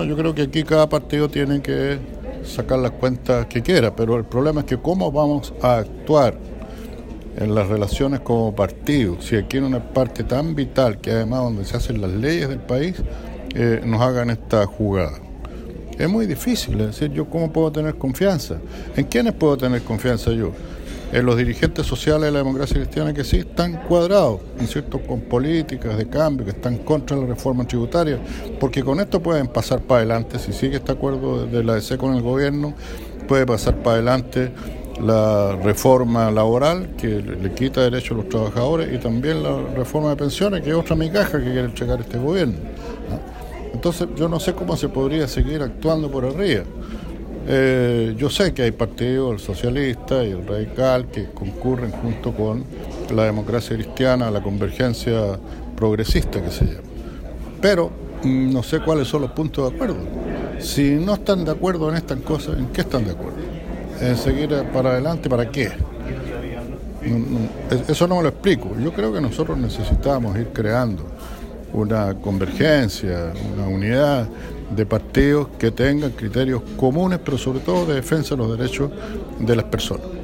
Bueno, yo creo que aquí cada partido tiene que sacar las cuentas que quiera, pero el problema es que cómo vamos a actuar en las relaciones como partido, si aquí en una parte tan vital, que además donde se hacen las leyes del país, nos hagan esta jugada. Es muy difícil, es decir, yo cómo puedo tener confianza. ¿En quiénes puedo tener confianza yo? En los dirigentes sociales de la democracia cristiana, que sí están cuadrados, ¿no es cierto?, con políticas de cambio, que están contra la reforma tributaria, porque con esto pueden pasar para adelante, si sigue este acuerdo de la DC con el gobierno, puede pasar para adelante la reforma laboral, que le quita derechos a los trabajadores, y también la reforma de pensiones, que es otra migaja que quiere entregar este gobierno, ¿no? Entonces yo no sé cómo se podría seguir actuando por arriba. Yo sé que hay partidos, el socialista y el radical, que concurren junto con la democracia cristiana a la convergencia progresista que se llama. Pero no sé cuáles son los puntos de acuerdo. Si no están de acuerdo en estas cosas, ¿en qué están de acuerdo? ¿En seguir para adelante? ¿Para qué? Eso no me lo explico. Yo creo que nosotros necesitamos ir creando una convergencia, una unidad de partidos que tengan criterios comunes, pero sobre todo de defensa de los derechos de las personas.